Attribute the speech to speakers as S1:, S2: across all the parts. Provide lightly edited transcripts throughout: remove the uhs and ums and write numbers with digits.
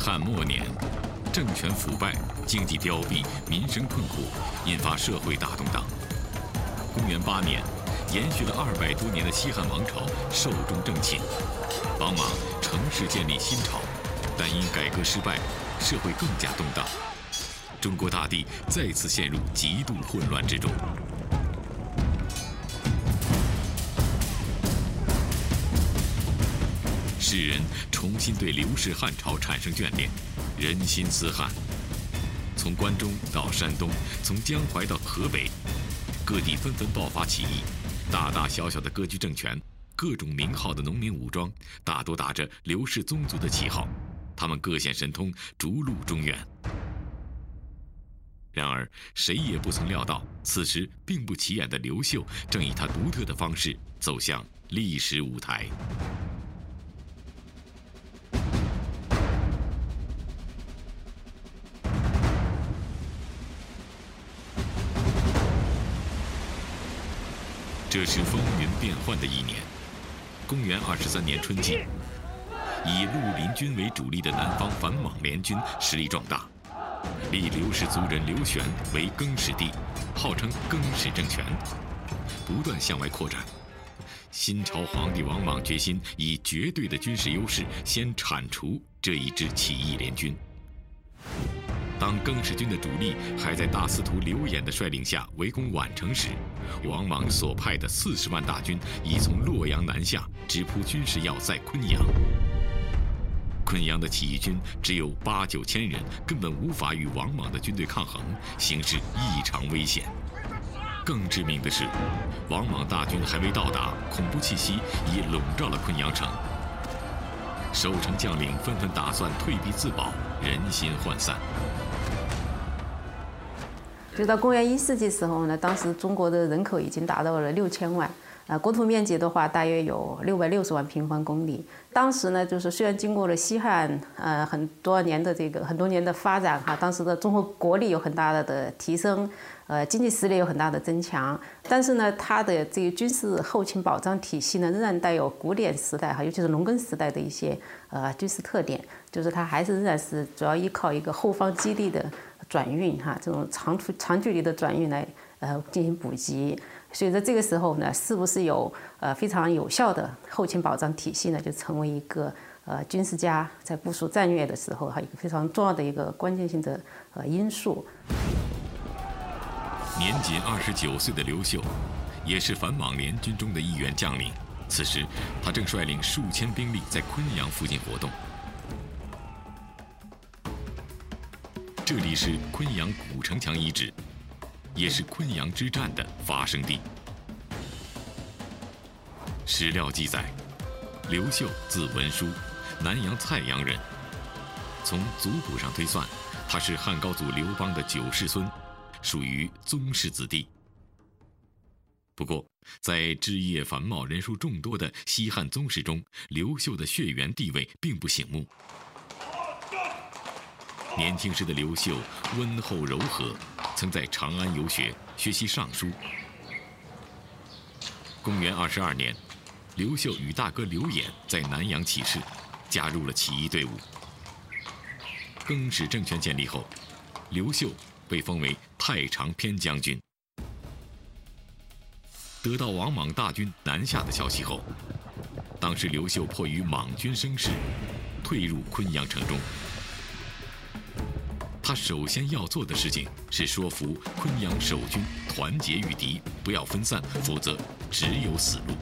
S1: 汉末年，政权腐败，经济凋敝，民生困苦，引发社会大动荡。公元8年，延续了200多年的西汉王朝寿终正寝，王莽乘势建立新朝，但因改革失败，社会更加动荡，中国大地再次陷入极度混乱之中。世人重新对刘氏汉朝产生眷恋，人心思汉。从关中到山东，从江淮到河北，各地纷纷爆发起义，大大小小的割据政权，各种名号的农民武装，大多打着刘氏宗族的旗号，他们各显神通，逐鹿中原。然而，谁也不曾料到，此时并不起眼的刘秀，正以他独特的方式走向历史舞台。这是风云变幻的一年，公元23年春季，以绿林军为主力的南方反莽联军实力壮大，立刘氏族人刘玄为更始帝，号称更始政权，不断向外扩展。新朝皇帝王莽决心以绝对的军事优势先铲除这一支起义联军。当更始军的主力还在大司徒刘演的率领下围攻宛城时，王莽所派的40万大军已从洛阳南下，直扑军事要塞昆阳。昆阳的起义军只有8、9千人，根本无法与王莽的军队抗衡，形势异常危险。更致命的是，王莽大军还未到达，恐怖气息已笼罩了昆阳城。守城将领纷纷打算退避自保，人心涣散。
S2: 就到公元1世纪时候呢，当时中国的人口已经达到了6000万，国土面积的话大约有660万平方公里。当时呢，就是虽然经过了西汉很多年的发展哈，当时的中国国力有很大的提升，经济实力有很大的增强，但是呢，它的这个军事后勤保障体系呢，仍然带有古典时代哈，尤其是农耕时代的一些军事特点，就是它还是仍然是主要依靠一个后方基地的转运哈，这种长距离的转运来进行补给。所以在这个时候呢，是不是有非常有效的后勤保障体系呢，就成为一个军事家在部署战略的时候哈，一个非常重要的一个关键性的因素。
S1: 年仅29岁的刘秀，也是反莽联军中的一员将领。此时，他正率领数千兵力在昆阳附近活动。这里是昆阳古城墙遗址，也是昆阳之战的发生地。史料记载，刘秀字文书，南阳蔡阳人。从族谱上推算，他是汉高祖刘邦的9世孙，属于宗室子弟。不过，在枝叶繁茂、人数众多的西汉宗室中，刘秀的血缘地位并不醒目。年轻时的刘秀温厚柔和，曾在长安游学，学习尚书。公元22年，刘秀与大哥刘演在南阳起事，加入了起义队伍。更始政权建立后，刘秀被封为太常偏将军。得到王莽大军南下的消息后，当时刘秀迫于莽军声势，退入昆阳城中。他首先要做的事情是说服昆阳守军团结御敌，不要分散，否则只有死路。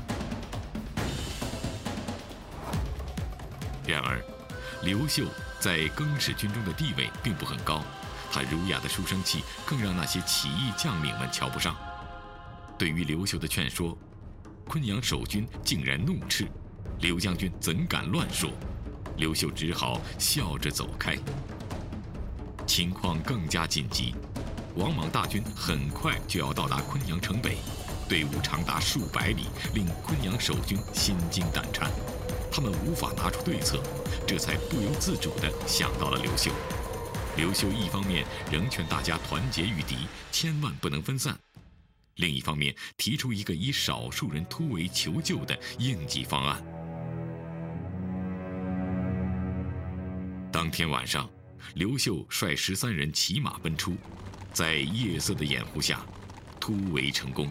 S1: 然而，刘秀在更始军中的地位并不很高，他儒雅的书生气更让那些起义将领们瞧不上。对于刘秀的劝说，昆阳守军竟然怒斥：“刘将军怎敢乱说？”刘秀只好笑着走开。情况更加紧急，王莽大军很快就要到达昆阳城北，队伍长达数百里，令昆阳守军心惊胆颤。他们无法拿出对策，这才不由自主地想到了刘秀。刘秀一方面仍劝大家团结御敌，千万不能分散；另一方面提出一个以少数人突围求救的应急方案。 当天晚上，刘秀率13人骑马奔出，在夜色的掩护下，突围成功。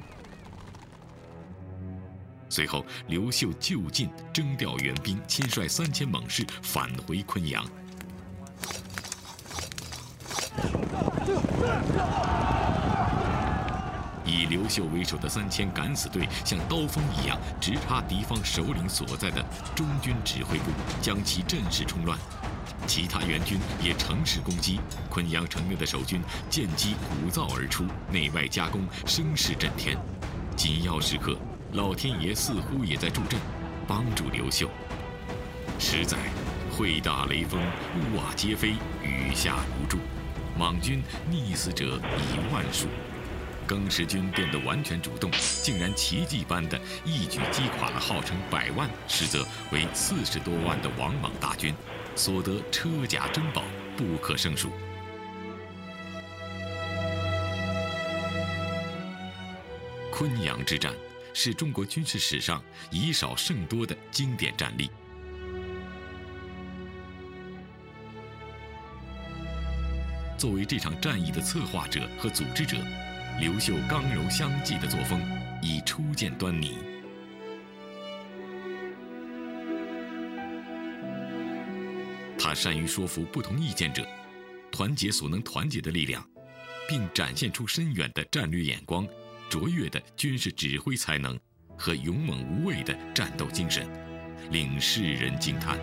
S1: 随后，刘秀就近征调援兵，亲率3000猛士返回昆阳。以刘秀为首的3000敢死队像刀锋一样直插敌方首领所在的中军指挥部，将其阵势冲乱。其他援军也乘势攻击，昆阳城内的守军见机鼓噪而出，内外夹攻，声势震天。紧要时刻，老天爷似乎也在助阵，帮助刘秀。10载，会大雷锋，屋瓦皆飞，雨下如注，莽军溺死者以万数。更始军变得完全主动，竟然奇迹般的一举击垮了号称100万，实则为40多万的王莽大军，所得车甲珍宝不可胜数。昆阳之战是中国军事史上以少胜多的经典战例。作为这场战役的策划者和组织者，刘秀刚柔相济的作风已初见端倪。他善于说服不同意见者，团结所能团结的力量，并展现出深远的战略眼光、卓越的军事指挥才能和勇猛无畏的战斗精神，令世人惊叹。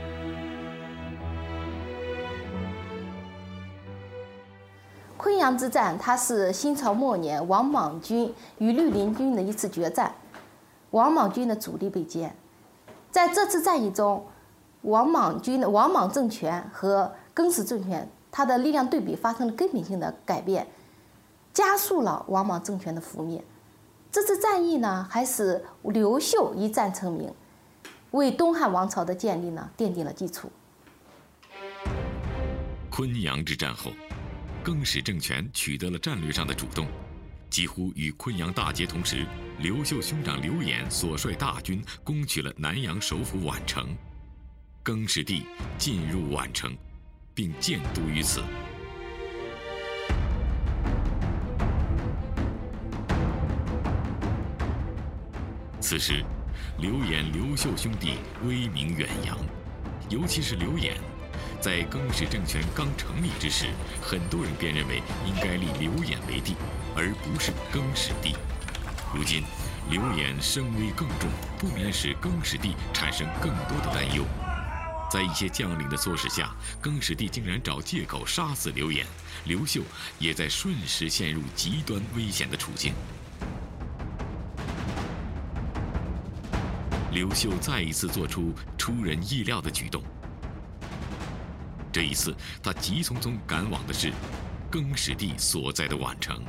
S3: 昆阳之战，它是新朝末年王莽军与绿林军的一次决战，王莽军的主力被歼。在这次战役中，王莽政权和更始政权，它的力量对比发生了根本性的改变，加速了王莽政权的覆灭。这次战役呢，还使刘秀一战成名，为东汉王朝的建立呢奠定了基础。
S1: 昆阳之战后，更始政权取得了战略上的主动，几乎与昆阳大捷同时，刘秀兄长刘演所率大军攻取了南阳首府宛城，更始帝进入宛城，并建都于此。此时，刘演、刘秀兄弟威名远扬，尤其是刘演。在更始政权刚成立之时，很多人便认为应该立刘演为帝，而不是更始帝。如今，刘演声威更重，不免使更始帝产生更多的担忧。在一些将领的唆使下，更始帝竟然找借口杀死刘演，刘秀也在瞬时陷入极端危险的处境。刘秀再一次做出出人意料的举动。这一次，他急匆匆赶往的是更始帝所在的宛城。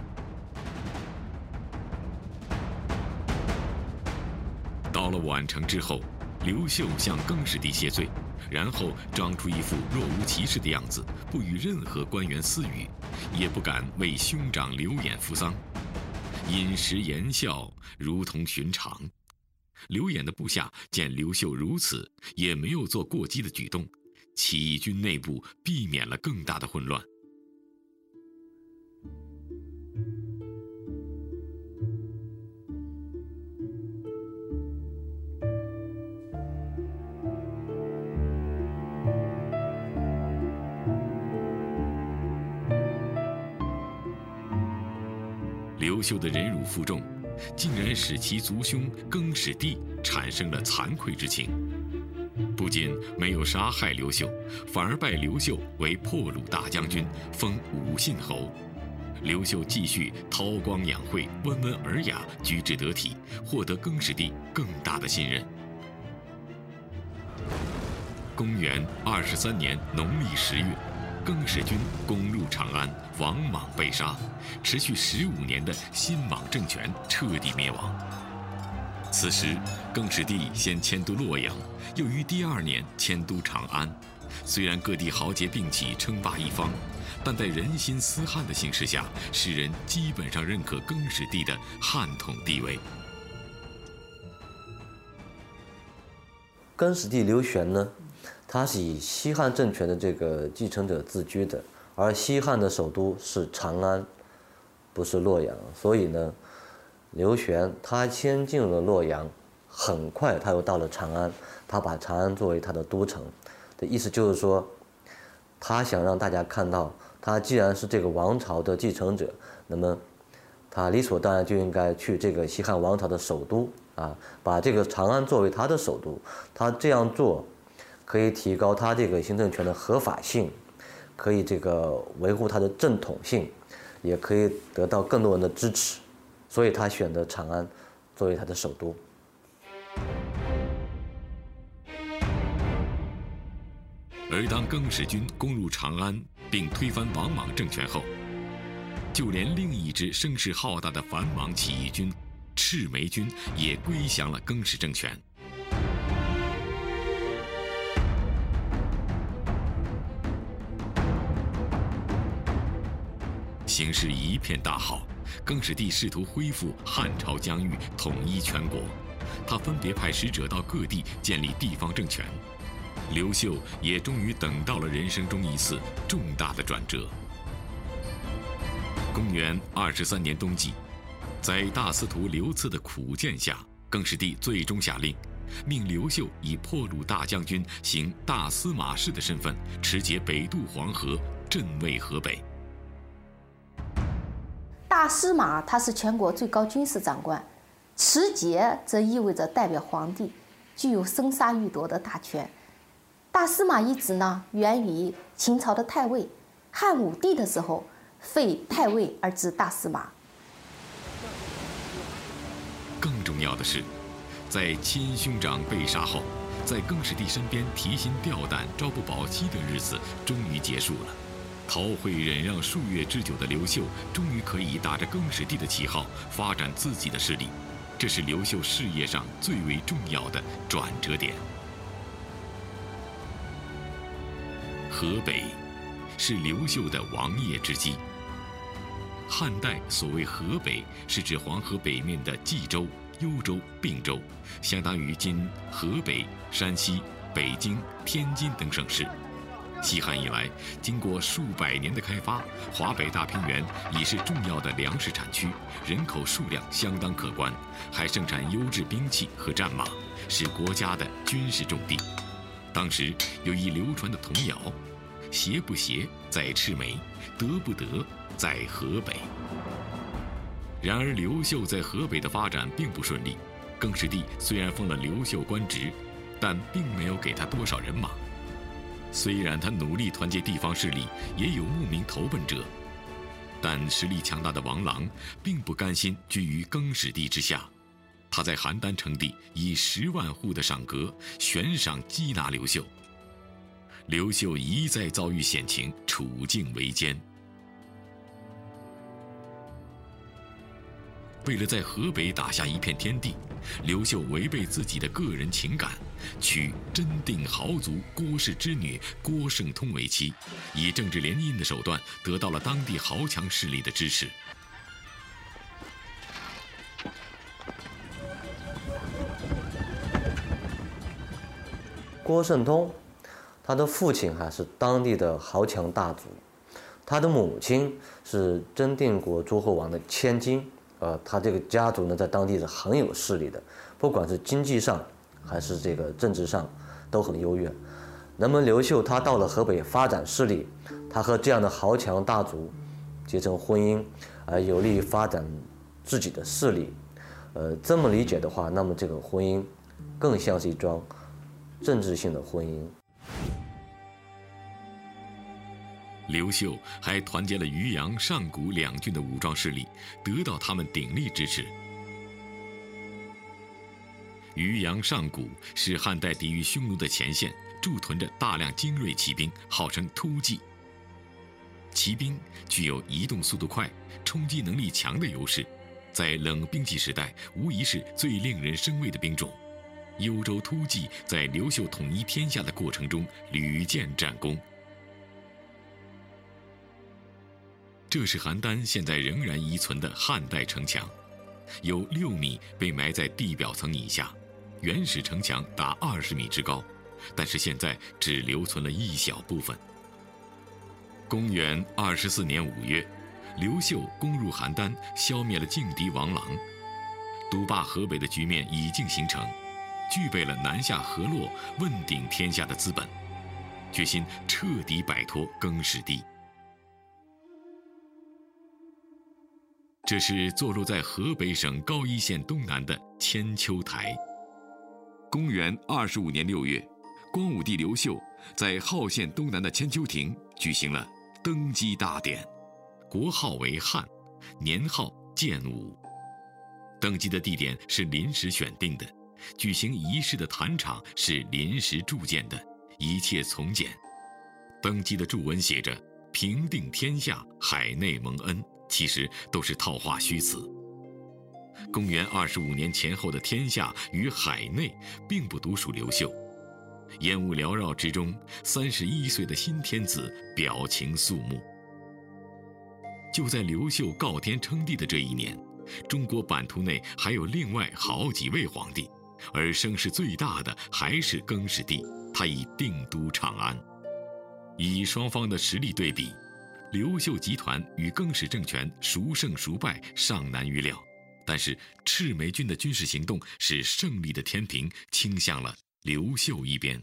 S1: 到了宛城之后，刘秀向更始帝谢罪，然后装出一副若无其事的样子，不与任何官员私语，也不敢为兄长刘演扶丧，饮食言笑如同寻常。刘演的部下见刘秀如此，也没有做过激的举动，起义军内部避免了更大的混乱。刘秀的忍辱负重，竟然使其族兄更始帝产生了惭愧之情。不仅没有杀害刘秀，反而拜刘秀为破虏大将军，封武信侯。刘秀继续韬光养晦，温文尔雅，举止得体，获得更始帝更大的信任。公元23年农历10月，更始军攻入长安，王莽被杀，持续15年的新莽政权彻底灭亡。此时，更始帝先迁都洛阳，又于第2年迁都长安。虽然各地豪杰并起，称霸一方，但在人心思汉的形势下，世人基本上认可更始帝的汉统地位。
S4: 更始帝刘玄呢， 他是以西汉政权的这个继承者自居的，而西汉的首都是长安，不是洛阳，所以呢，刘玄他先进入了洛阳，很快他又到了长安，他把长安作为他的都城，的意思就是说，他想让大家看到，他既然是这个王朝的继承者，那么他理所当然就应该去这个西汉王朝的首都啊，把这个长安作为他的首都，他这样做可以提高他这个行政权的合法性，可以这个维护他的正统性，也可以得到更多人的支持，所以他选择长安作为他的首都。
S1: 而当更始军攻入长安并推翻王莽政权后，就连另一支声势浩大的反莽起义军赤眉军也归降了更始政权。形势一片大好，更始帝试图恢复汉朝疆域，统一全国。他分别派使者到各地建立地方政权。刘秀也终于等到了人生中一次重大的转折。公元23年冬季，在大司徒刘赐的苦谏下，更始帝最终下令，命刘秀以破虏大将军、行大司马事的身份，持节北渡黄河，镇卫河北。
S3: 大司马他是全国最高军事长官，持节则意味着代表皇帝，具有生杀予夺的大权。大司马一职呢，源于秦朝的太尉，汉武帝的时候废太尉而置大司马。
S1: 更重要的是，在亲兄长被杀后，在更始帝身边提心吊胆、朝不保夕的日子终于结束了。陶慧忍让数月之久的刘秀，终于可以打着更始帝的旗号发展自己的势力，这是刘秀事业上最为重要的转折点。河北是刘秀的王业之基。汉代所谓河北，是指黄河北面的冀州、幽州、并州，相当于今河北、山西、北京、天津等省市。西汉以来，经过数百年的开发，华北大平原已是重要的粮食产区，人口数量相当可观，还盛产优质兵器和战马，是国家的军事重地。当时有一流传的童谣：邪不邪在赤眉，得不得在河北。然而刘秀在河北的发展并不顺利，更始帝虽然封了刘秀官职，但并没有给他多少人马。虽然他努力团结地方势力，也有慕名投奔者，但实力强大的王朗并不甘心居于更始帝之下，他在邯郸称帝，以10万户的赏格悬赏缉拿刘秀。刘秀一再遭遇险情，处境维艰。为了在河北打下一片天地，刘秀违背自己的个人情感，娶真定豪族郭氏之女郭圣通为妻，以政治联姻的手段得到了当地豪强势力的支持。
S4: 郭圣通，他的父亲还是当地的豪强大族，他的母亲是真定国诸侯王的千金。他这个家族呢，在当地是很有势力的，不管是经济上还是这个政治上都很优越。那么刘秀他到了河北发展势力，他和这样的豪强大族结成婚姻，有利于发展自己的势力。这么理解的话，那么这个婚姻更像是一桩政治性的婚姻。
S1: 刘秀还团结了渔阳、上古两郡的武装势力，得到他们鼎力支持。渔阳、上古是汉代抵御匈奴的前线，驻屯着大量精锐骑兵，号称突骑。骑兵具有移动速度快、冲击能力强的优势，在冷兵器时代无疑是最令人生畏的兵种。幽州突骑在刘秀统一天下的过程中屡建战功。这是邯郸现在仍然遗存的汉代城墙，有6米被埋在地表层以下，原始城墙达20米之高， 但是现在只留存了一小部分。公元24年5月，刘秀攻入邯郸，消灭了劲敌王朗，独霸河北的局面已经形成，具备了南下河洛、问鼎天下的资本，决心彻底摆脱更始帝。这是坐落在河北省高邑县东南的千秋台。公元25年6月，光武帝刘秀在浩县东南的千秋亭举行了登基大典，国号为汉，年号建武。登基的地点是临时选定的，举行仪式的坛场是临时筑建的，一切从简。登基的祝文写着“平定天下，海内蒙恩”，其实都是套话虚词。公元25年前后的天下与海内并不独属刘秀。烟雾缭绕之中，31岁的新天子表情肃穆。就在刘秀告天称帝的这一年，中国版图内还有另外好几位皇帝，而声势最大的还是更始帝，他已定都长安。以双方的实力对比，刘秀集团与更始政权孰胜孰败尚难预料，但是赤眉军的军事行动使胜利的天平倾向了刘秀一边。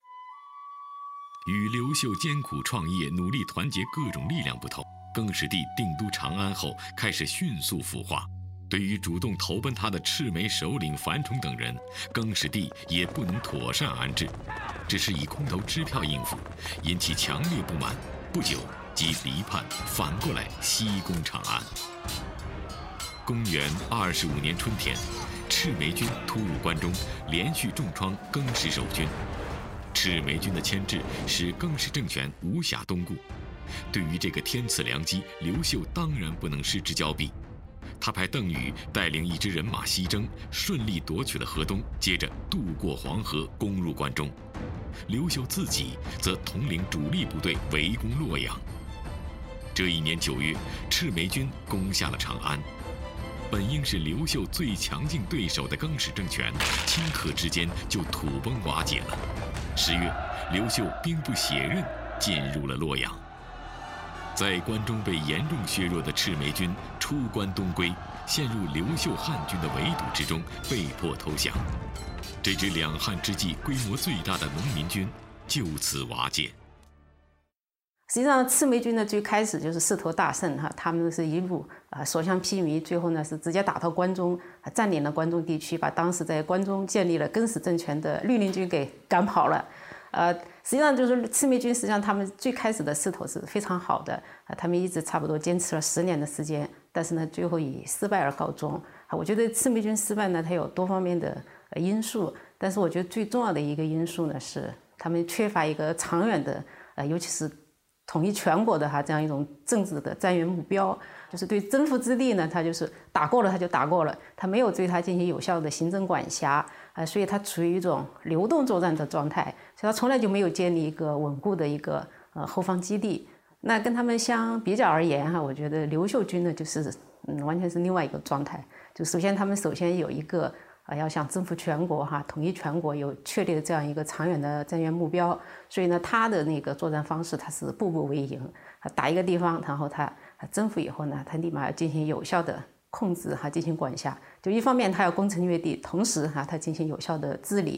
S1: 与刘秀艰苦创业、努力团结各种力量不同，更始帝定都长安后开始迅速腐化。对于主动投奔他的赤眉首领樊崇等人，更始帝也不能妥善安置，只是以空头支票应付，引起强烈不满。不久即离叛，反过来西攻长安。公元25年春天，赤眉军突入关中，连续重创更始守军。赤眉军的牵制使更始政权无暇东顾。对于这个天赐良机，刘秀当然不能失之交臂。他派邓禹带领一支人马西征，顺利夺取了河东，接着渡过黄河，攻入关中。刘秀自己则统领主力部队围攻洛阳。这一年9月，赤眉军攻下了长安。本应是刘秀最强劲对手的更始政权，顷刻之间就土崩瓦解了。10月，刘秀兵不血刃进入了洛阳。在关中被严重削弱的赤眉军出关东归，陷入刘秀汉军的围堵之中，被迫投降。这支两汉之际规模最大的农民军就此瓦解。
S2: 实际上，赤眉军呢最开始就是势头大盛哈，他们是一路所向披靡，最后呢是直接打到关中，占领了关中地区，把当时在关中建立了更始政权的绿林军给赶跑了。实际上就是赤眉军，实际上他们最开始的势头是非常好的，他们一直差不多坚持了10年的时间，但是呢最后以失败而告终。我觉得赤眉军失败呢，它有多方面的因素，但是我觉得最重要的一个因素呢是他们缺乏一个长远的，尤其是统一全国的这样一种政治的战略目标，就是对征服之地呢，他就是打过了他就打过了，他没有对他进行有效的行政管辖，所以他处于一种流动作战的状态，所以他从来就没有建立一个稳固的一个后方基地。那跟他们相比较而言我觉得刘秀军呢就是完全是另外一个状态。就首先他们有一个要想征服全国统一全国，有确立的这样一个长远的战略目标，所以呢他的那个作战方式他是步步为营，打一个地方，然后他征服以后呢，他立马要进行有效的控制进行管辖，就一方面他要攻城略地，同时他进行有效的治理。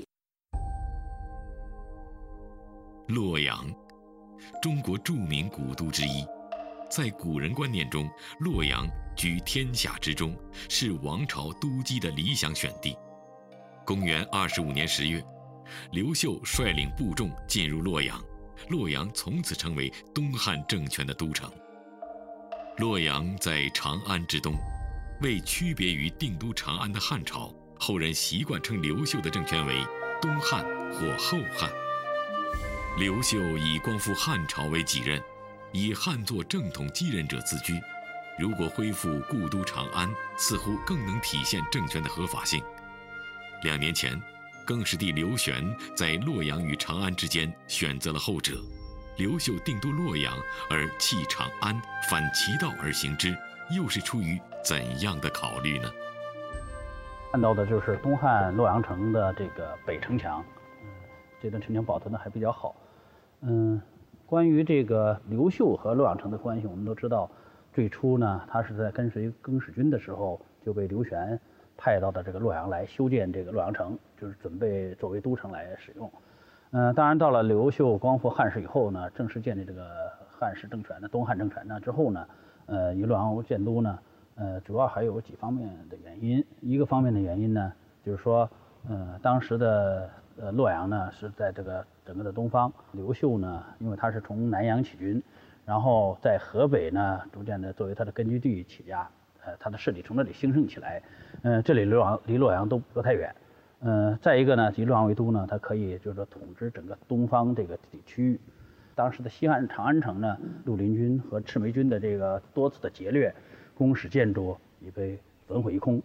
S1: 洛阳，中国著名古都之一，在古人观念中，洛阳居天下之中，是王朝都基的理想选地。公元25年10月，刘秀率领部众进入洛阳，洛阳从此成为东汉政权的都城。洛阳在长安之东，为区别于定都长安的汉朝，后人习惯称刘秀的政权为东汉或后汉。刘秀以光复汉朝为己任，以汉作正统继任者自居。如果恢复故都长安，似乎更能体现政权的合法性。2年前，更始帝刘玄在洛阳与长安之间选择了后者。刘秀定都洛阳而弃长安，反其道而行之，又是出于怎样的考虑呢？
S5: 看到的就是东汉洛阳城的这个北城墙， 这段城墙保存的还比较好。关于这个刘秀和洛阳城的关系，我们都知道，最初呢，他是在跟随更始君的时候就被刘玄派到的这个洛阳来修建这个洛阳城，就是准备作为都城来使用。当然到了刘秀光复汉室以后呢，正式建立这个汉室政权的东汉政权呢之后呢，以洛阳为建都呢，主要还有几方面的原因。一个方面的原因呢，就是说，当时的洛阳呢是在这个整个的东方，刘秀呢，因为他是从南阳起军，然后在河北呢逐渐的作为他的根据地起家，他的势力从这里兴盛起来。这里离洛阳都不太远。再一个呢，以洛阳为都呢，它可以就是说统治整个东方这个地区。当时的西汉长安城呢，绿林军和赤眉军的这个多次的劫掠，宫室建筑已被焚毁一空。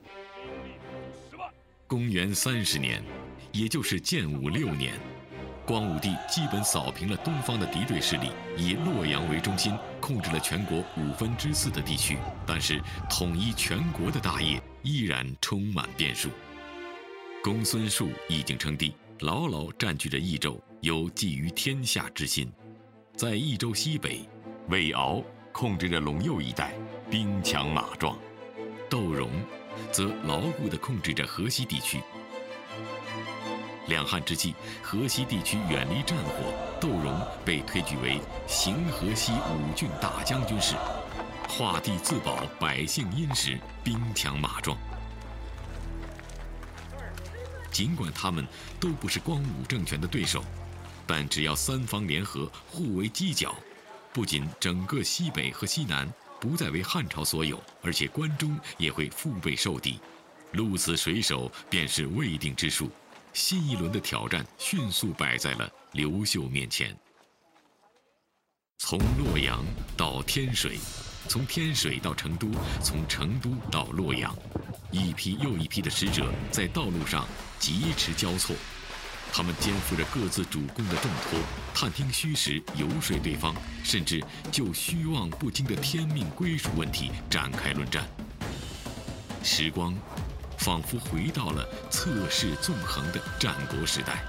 S1: 公元30年，也就是建武6年，光武帝基本扫平了东方的敌对势力，以洛阳为中心，控制了全国4/5的地区。但是，统一全国的大业依然充满变数。公孙述已经称帝，牢牢占据着益州，有觊觎天下之心。在益州西北，魏敖控制着陇右一带，兵强马壮；窦融则牢固地控制着河西地区。两汉之际，河西地区远离战火，窦融被推举为行河西5郡大将军事，画地自保，百姓殷实，兵强马壮。尽管他们都不是光武政权的对手，但只要三方联合，互为犄角，不仅整个西北和西南不再为汉朝所有，而且关中也会腹背受敌，鹿死水手便是未定之数。新一轮的挑战迅速摆在了刘秀面前。从洛阳到天水，从天水到成都，从成都到洛阳，一批又一批的使者在道路上疾驰交错，他们肩负着各自主公的重托，探听虚实，游说对方，甚至就虚妄不经的天命归属问题展开论战。时光仿佛回到了测试纵横的战国时代。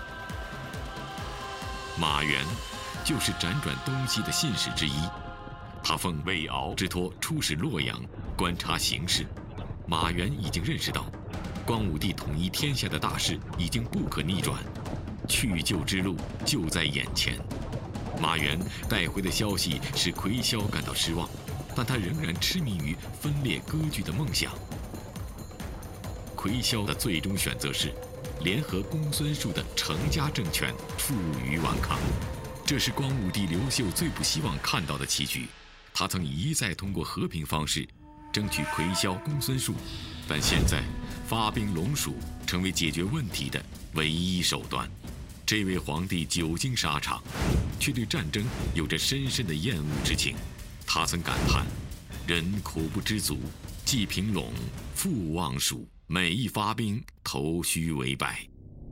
S1: 马援就是辗转东西的信使之一，他奉魏敖之托出使洛阳，观察形势。马援已经认识到，光武帝统一天下的大势已经不可逆转，去救之路就在眼前。马援带回的消息使夔萧感到失望，但他仍然痴迷于分裂割据的梦想。夔萧的最终选择是联合公孙述的成家政权负隅顽抗，这是光武帝刘秀最不希望看到的棋局。他曾一再通过和平方式争取夔萧公孙述，但现在发兵陇蜀成为解决问题的唯一手段。这位皇帝久经沙场，却对战争有着深深的厌恶之情。他曾感叹：人苦不知足，既平陇，复望蜀。每一发兵，头须为败。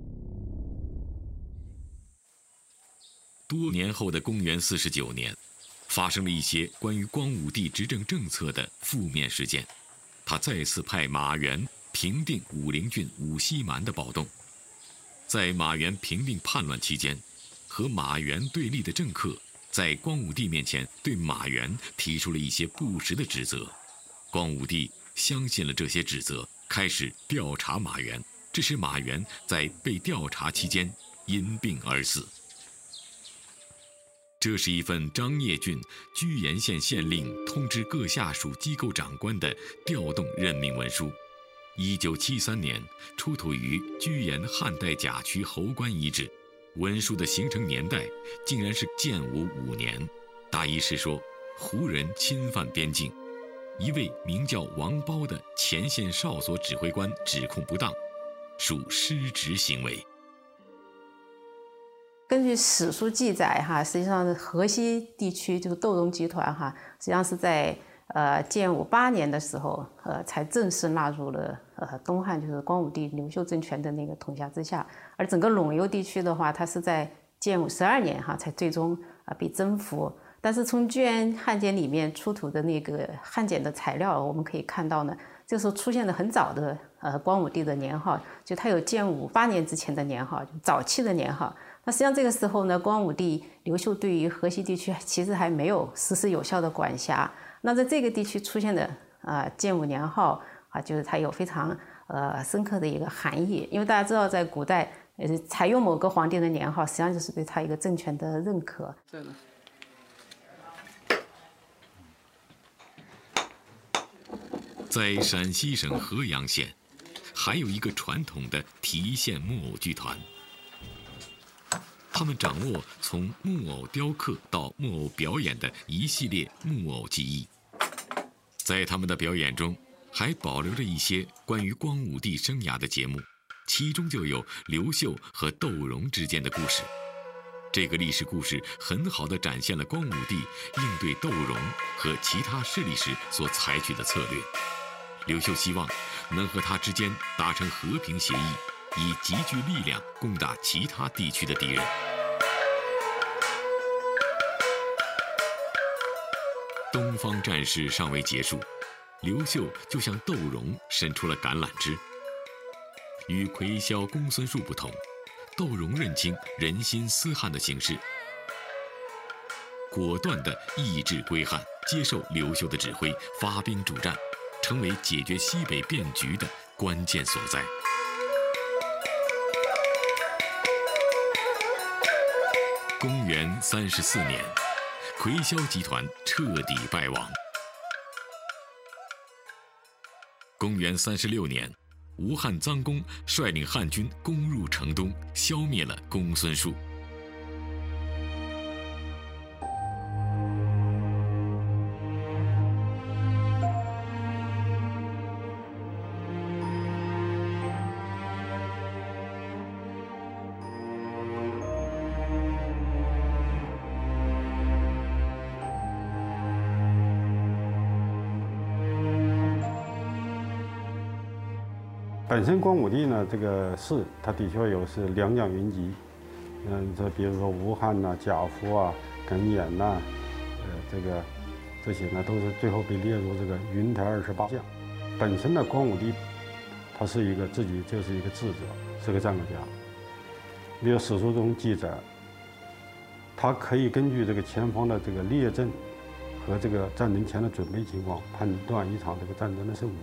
S1: 多年后的公元49年，发生了一些关于光武帝执政政策的负面事件。他再次派马援平定武陵郡武西蛮的暴动。在马援平定叛乱期间，和马援对立的政客在光武帝面前对马援提出了一些不实的指责。光武帝相信了这些指责，开始调查马援，这使马援在被调查期间因病而死。这是一份张掖郡居延县县令通知各下属机构长官的调动任命文书，1973年出土于居延汉代甲区侯官遗址。文书的形成年代竟然是建武5年，大意是说胡人侵犯边境，一位名叫王褒的前线哨所指挥官指控不当，属失职行为。
S2: 根据史书记载，实际上河西地区就是窦融集团，实际上是在建武8年的时候，才正式纳入了东汉，就是光武帝刘秀政权的那个统辖之下。而整个陇右地区的话，它是在建武12年才最终被征服。但是从居延汉简里面出土的那个汉简的材料，我们可以看到呢，这时候出现了很早的光武帝的年号，就他有建武8年之前的年号，早期的年号。那实际上这个时候呢，光武帝刘秀对于河西地区其实还没有实施有效的管辖。那在这个地区出现的建武年号就是它有非常深刻的一个含义，因为大家知道在古代采用某个皇帝的年号，实际上就是对他一个政权的认可。对的。
S1: 在陕西省合阳县，还有一个传统的提县木偶剧团。他们掌握从木偶雕刻到木偶表演的一系列木偶技艺，在他们的表演中，还保留着一些关于光武帝生涯的节目，其中就有刘秀和窦融之间的故事。这个历史故事很好地展现了光武帝应对窦融和其他势力时所采取的策略。刘秀希望能和他之间达成和平协议，以集聚力量攻打其他地区的敌人。东方战事尚未结束，刘秀就向窦融伸出了橄榄枝。与魁霄、公孙述不同，窦融认清人心思汉的形势，果断地抑制归汉，接受刘秀的指挥，发兵主战，成为解决西北变局的关键所在。公元34年，魁霄集团彻底败亡。公元36年，吴汉臧公率领汉军攻入城东，消灭了公孙述。
S6: 本身光武帝呢，这个氏他的确有是两蒋云集，这比如说吴汉呐、贾福啊、耿弇呐，这些呢都是最后被列入这个云台28将。本身的光武帝，他是一个自己就是一个智者，是个战略家。比如史书中记载，他可以根据这个前方的这个列阵和这个战争前的准备情况，判断一场这个战争的胜负。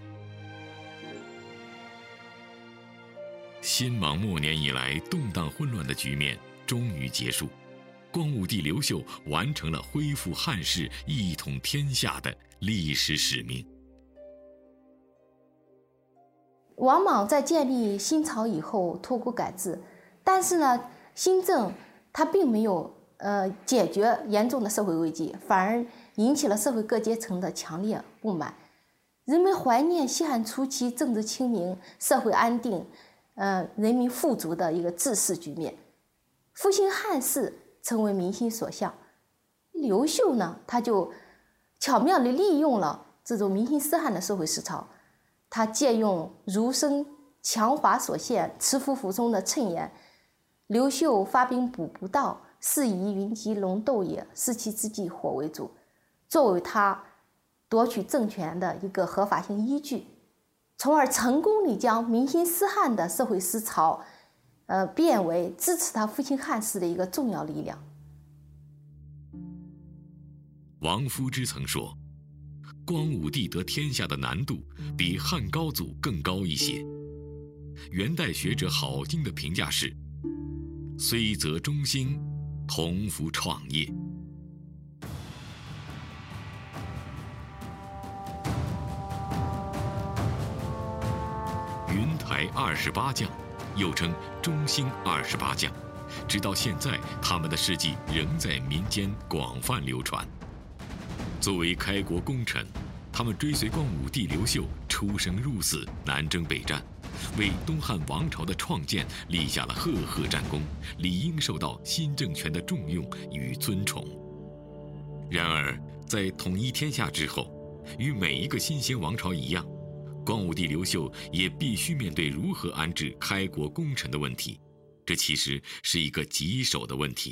S1: 新莽末年以来动荡混乱的局面终于结束，光武帝刘秀完成了恢复汉室、一统天下的历史使命。
S3: 王莽在建立新朝以后托孤改制，但是呢，新政它并没有解决严重的社会危机，反而引起了社会各阶层的强烈不满。人们怀念西汉初期政治清明、社会安定。人民富足的一个治世局面，复兴汉室成为民心所向。刘秀呢，他就巧妙地利用了这种民心思汉的社会思潮，他借用儒生强华所献、慈服服从的谶言：“刘秀发兵补不到，是以云集龙斗也，士其之计火为主”，作为他夺取政权的一个合法性依据。从而成功地将民心思汉的社会思潮，变为支持他复兴汉室的一个重要力量。
S1: 王夫之曾说，光武帝得天下的难度比汉高祖更高一些。元代学者郝经的评价是：虽则中兴，同服创业。云台28将，又称中兴28将，直到现在，他们的事迹仍在民间广泛流传。作为开国功臣，他们追随光武帝刘秀出生入死，南征北战，为东汉王朝的创建立下了赫赫战功，理应受到新政权的重用与尊崇。然而，在统一天下之后，与每一个新兴王朝一样，光武帝刘秀也必须面对如何安置开国功臣的问题，这其实是一个棘手的问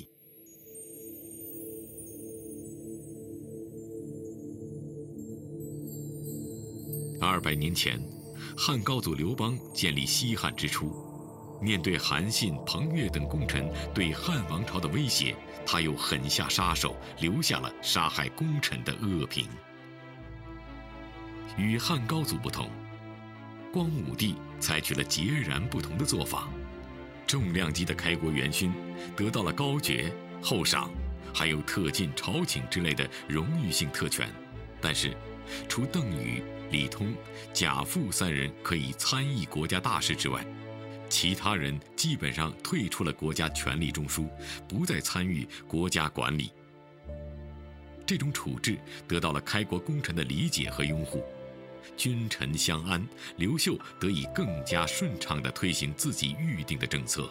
S1: 题。200年前， 汉高祖刘邦建立西汉之初，面对韩信、彭越等功臣对汉王朝的威胁，他又狠下杀手，留下了杀害功臣的恶评。与汉高祖不同，光武帝采取了截然不同的做法。重量级的开国元勋得到了高爵、厚赏，还有特进、朝请之类的荣誉性特权，但是，除邓禹、李通、贾父三人可以参议国家大事之外，其他人基本上退出了国家权力中枢，不再参与国家管理。这种处置得到了开国功臣的理解和拥护，君臣相安，刘秀得以更加顺畅地推行自己预定的政策。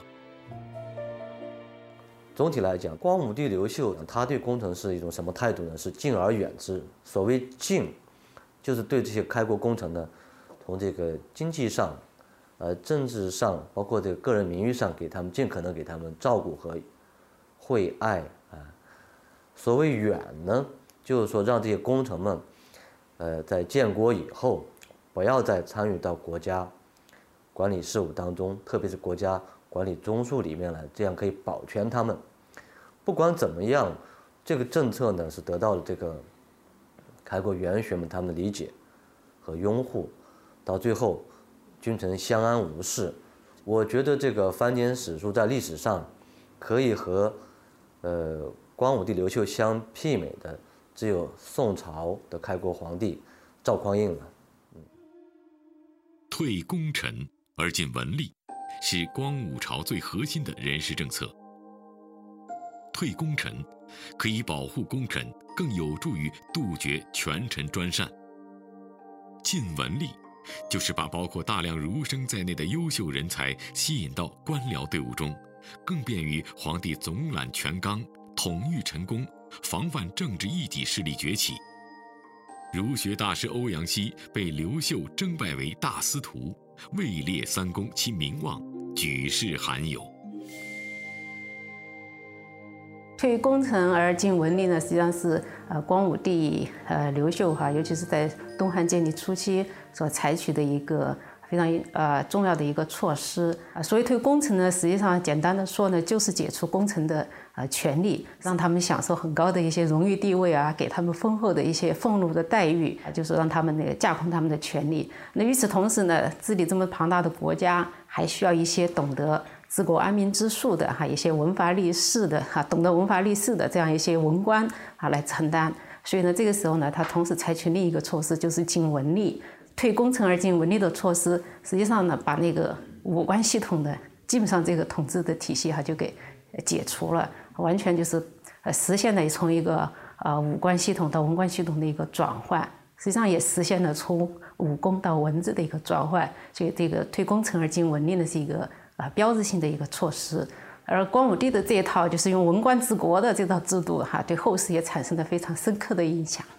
S4: 总体来讲，光武帝刘秀他对功臣是一种什么态度呢？是敬而远之。所谓敬，就是对这些开国功臣呢，从这个经济上、政治上，包括这个个人名誉上，给他们尽可能给他们照顾和惠爱啊。所谓远呢，就是说让这些功臣们，在建国以后，不要再参与到国家管理事务当中，特别是国家管理中枢里面来，这样可以保全他们。不管怎么样，这个政策呢是得到了这个开国元勋们他们的理解和拥护，到最后君臣相安无事。我觉得这个翻检史书在历史上可以和光武帝刘秀相媲美的，只有宋朝的开国皇帝赵匡胤了。
S1: 退功臣而进文吏，是光武朝最核心的人事政策。退功臣可以保护功臣，更有助于杜绝权臣专擅。进文吏就是把包括大量儒生在内的优秀人才吸引到官僚队伍中，更便于皇帝总揽权纲，统御臣工，防范政治异己势力崛起。儒学大师欧阳希被刘秀征拜为大司徒，位列三公，其名望举世罕有。
S2: 退功臣而进文吏呢，实际上是光武帝刘秀尤其是在东汉建立初期所采取的一个非常重要的一个措施。所谓退功臣呢，实际上简单的说呢，就是解除功臣的权利，让他们享受很高的一些荣誉地位给他们丰厚的一些俸禄的待遇，就是让他们架空他们的权利。那与此同时呢，治理这么庞大的国家，还需要一些懂得治国安民之术的一些文法立事的懂得文法立事的这样一些文官来承担。所以呢，这个时候呢，他同时采取另一个措施，就是进文吏。退功臣而进文吏的措施，实际上呢，把那个武官系统的基本上这个统治的体系就给解除了，完全就是实现了从一个武官系统到文官系统的一个转换，实际上也实现了从武功到文字的一个转换。所以这个退功臣而进文吏呢，是一个标志性的一个措施。而光武帝的这一套就是用文官治国的这套制度对后世也产生了非常深刻的影响。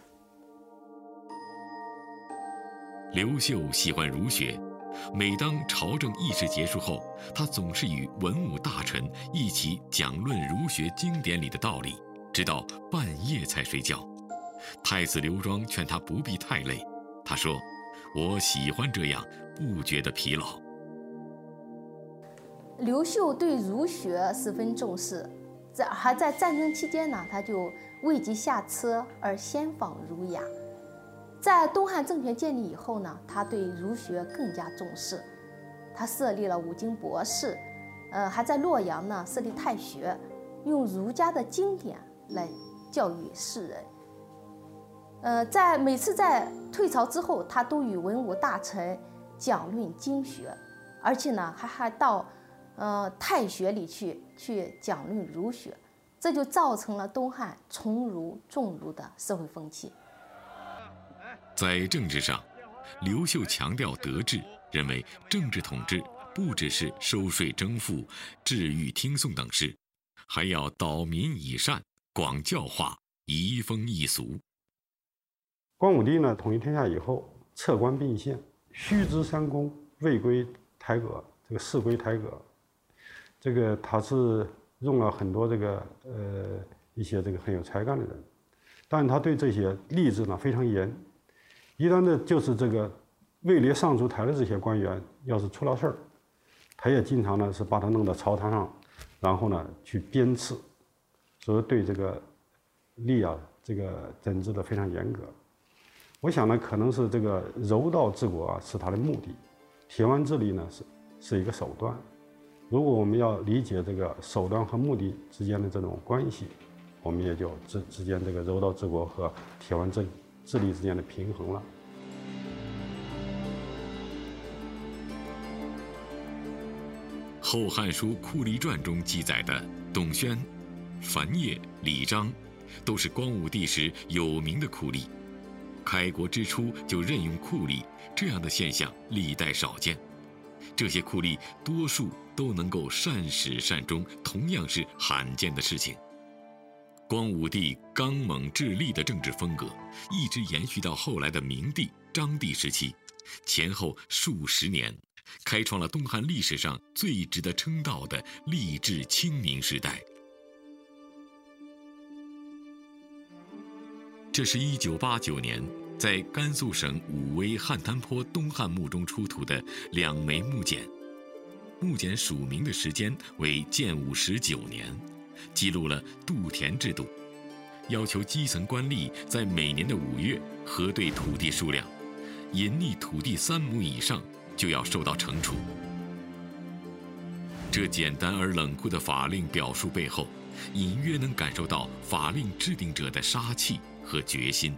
S1: 刘秀喜欢儒学，每当朝政议事结束后，他总是与文武大臣一起讲论儒学经典里的道理，直到半夜才睡觉。太子刘庄劝他不必太累，他说：“我喜欢这样，不觉得疲劳。”
S3: 刘秀对儒学十分重视，还在战争期间呢，他就未及下车而先访儒雅。在东汉政权建立以后呢，他对儒学更加重视，他设立了五经博士，还在洛阳呢设立太学，用儒家的经典来教育世人。每次在退朝之后，他都与文武大臣讲论经学，而且呢还到太学里去讲论儒学，这就造成了东汉崇儒重儒的社会风气。
S1: 在政治上，刘秀强调德治，认为政治统治不只是收税征赋、治狱听讼等事，还要导民以善，广教化，移风易俗。
S6: 光武帝呢，统一天下以后，撤官并县，虚职三公，未归台阁，这个事归台阁。这个他是用了很多一些很有才干的人，但是他对这些吏治呢非常严。一旦呢就是位列上书台的这些官员，要是出了事儿，他也经常呢是把他弄到朝堂上，然后呢去鞭笞，所以对这个吏啊这个整治的非常严格。我想呢，可能是这个柔道治国啊是他的目的，铁腕治吏呢是一个手段。如果我们要理解这个手段和目的之间的这种关系，我们也就之间这个柔道治国和铁腕治吏之间的平衡了。
S1: 《后汉书·酷吏传》中记载的董宣、樊烨、李章，都是光武帝时有名的酷吏。开国之初就任用酷吏，这样的现象历代少见。这些酷吏多数都能够善始善终，同样是罕见的事情。光武帝刚猛治吏的政治风格，一直延续到后来的明帝、章帝时期，前后数十年，开创了东汉历史上最值得称道的吏治清明时代。这是1989年在甘肃省武威汉滩坡东汉墓中出土的2枚木简，木简署名的时间为建武19年，记录了度田制度，要求基层官吏在每年的5月核对土地数量，隐匿土地3亩以上就要受到惩处。这简单而冷酷的法令表述背后，隐约能感受到法令制定者的杀气和决心。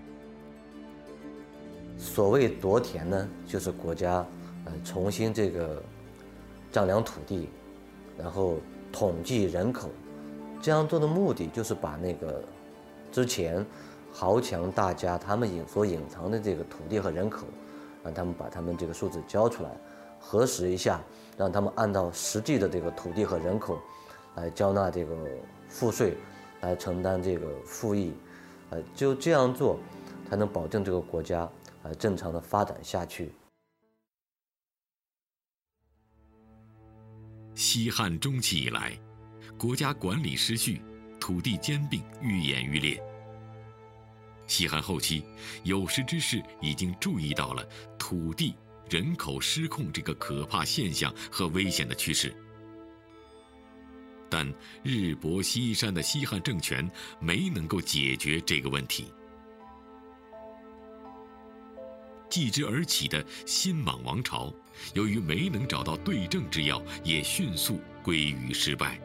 S4: 所谓夺田呢，就是国家重新这个丈量土地，然后统计人口。这样做的目的就是把那个之前豪强大家他们所隐藏的这个土地和人口，让他们把他们这个数字交出来，核实一下，让他们按照实际的这个土地和人口来交纳这个赋税，来承担这个赋役，就这样做才能保证这个国家正常的发展下去。
S1: 西汉中期以来，国家管理失序，土地兼并愈演愈烈。西汉后期，有识之士已经注意到了土地、人口失控这个可怕现象和危险的趋势，但日薄西山的西汉政权没能够解决这个问题。继之而起的新莽王朝，由于没能找到对症之药，也迅速归于失败。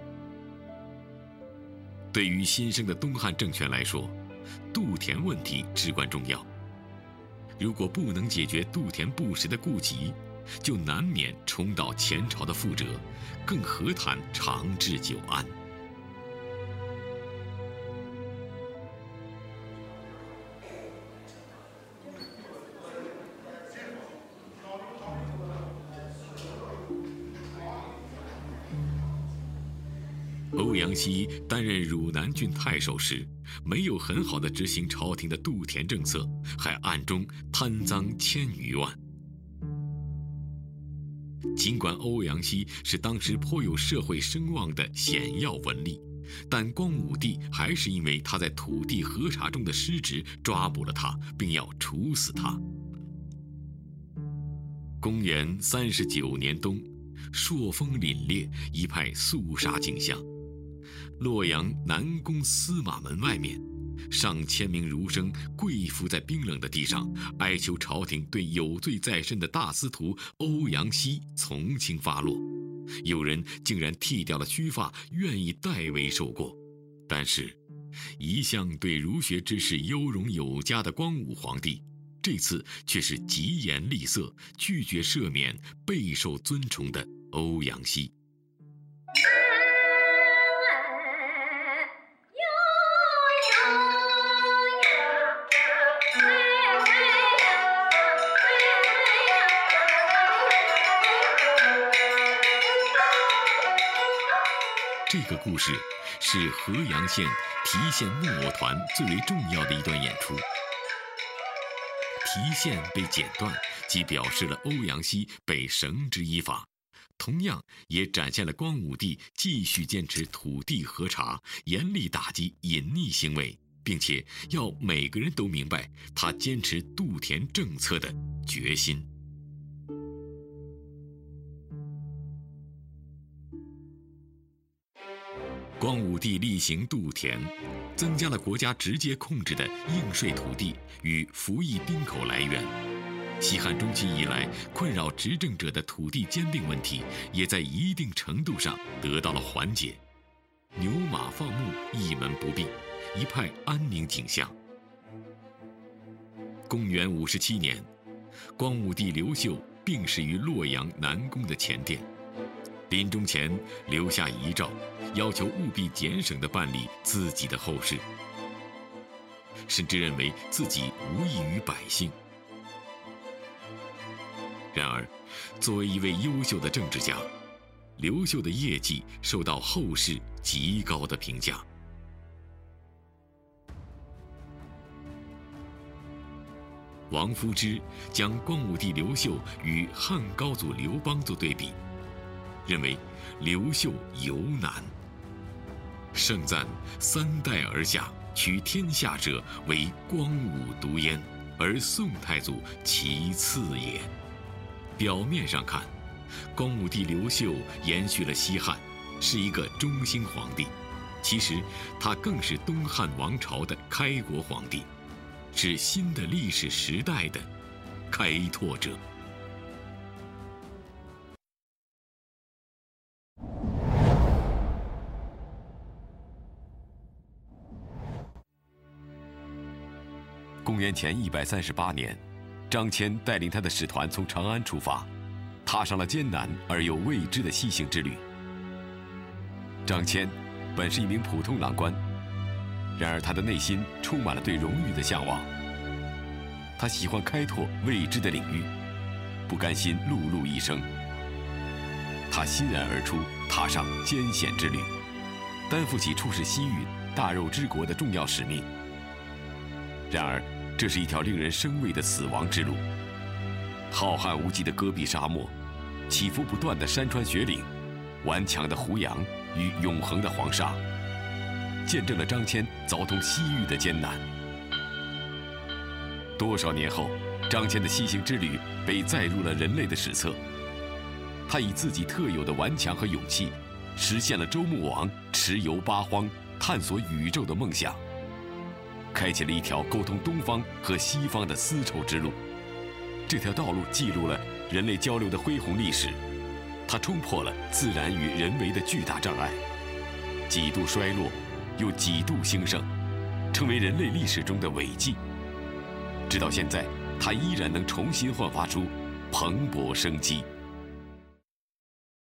S1: 对于新生的东汉政权来说，度田问题至关重要。如果不能解决度田不实的痼疾，就难免重蹈前朝的覆辙，更何谈长治久安？欧阳希担任汝南郡太守时，没有很好的执行朝廷的度田政策，还暗中贪赃1000余万。尽管欧阳希是当时颇有社会声望的显要文吏，但光武帝还是因为他在土地核查中的失职，抓捕了他，并要处死他。公元39年冬，朔风凛冽，一派肃杀景象。洛阳南宫司马门外面，上千名儒生跪伏在冰冷的地上，哀求朝廷对有罪在身的大司徒欧阳希从轻发落。有人竟然剃掉了须发，愿意代为受过。但是，一向对儒学之士优容有加的光武皇帝，这次却是疾言厉色，拒绝赦免备受尊崇的欧阳希。这个故事是河阳县提县木偶团最为重要的一段演出。提县被剪断，即表示了欧阳希被绳之以法，同样也展现了光武帝继续坚持土地核查，严厉打击隐匿行为，并且要每个人都明白他坚持度田政策的决心。 光武帝厉行度田，增加了国家直接控制的应税土地与服役丁口来源。西汉中期以来，困扰执政者的土地兼并问题，也在一定程度上得到了缓解。牛马放牧一门不并，一派安宁景象。公元57年，光武帝刘秀病逝于洛阳南宫的前殿，临终前留下遗诏，要求务必简省地办理自己的后事，甚至认为自己无益于百姓。然而，作为一位优秀的政治家，刘秀的业绩受到后世极高的评价。王夫之将光武帝刘秀与汉高祖刘邦做对比，认为刘秀尤难。盛赞3代而下，取天下者为光武独焉，而宋太祖其次也。表面上看，光武帝刘秀延续了西汉，是一个中兴皇帝，其实他更是东汉王朝的开国皇帝，是新的历史时代的开拓者。公元前138年，张骞带领他的使团从长安出发，踏上了艰难而又未知的西行之旅。张骞本是一名普通郎官，然而他的内心充满了对荣誉的向往。他喜欢开拓未知的领域，不甘心碌碌一生。他欣然而出，踏上艰险之旅，担负起出使西域大肉之国的重要使命。然而，这是一条令人生畏的死亡之路。浩瀚无际的戈壁沙漠，起伏不断的山川雪岭，顽强的胡杨与永恒的黄沙，见证了张骞凿通西域的艰难。多少年后，张骞的西行之旅被载入了人类的史册。他以自己特有的顽强和勇气，实现了周穆王驰游八荒、探索宇宙的梦想，开启了一条沟通东方和西方的丝绸之路。这条道路记录了人类交流的恢宏历史，它冲破了自然与人为的巨大障碍，几度衰落，又几度兴盛，成为人类历史中的伟绩。直到现在，它依然能重新焕发出蓬勃生机。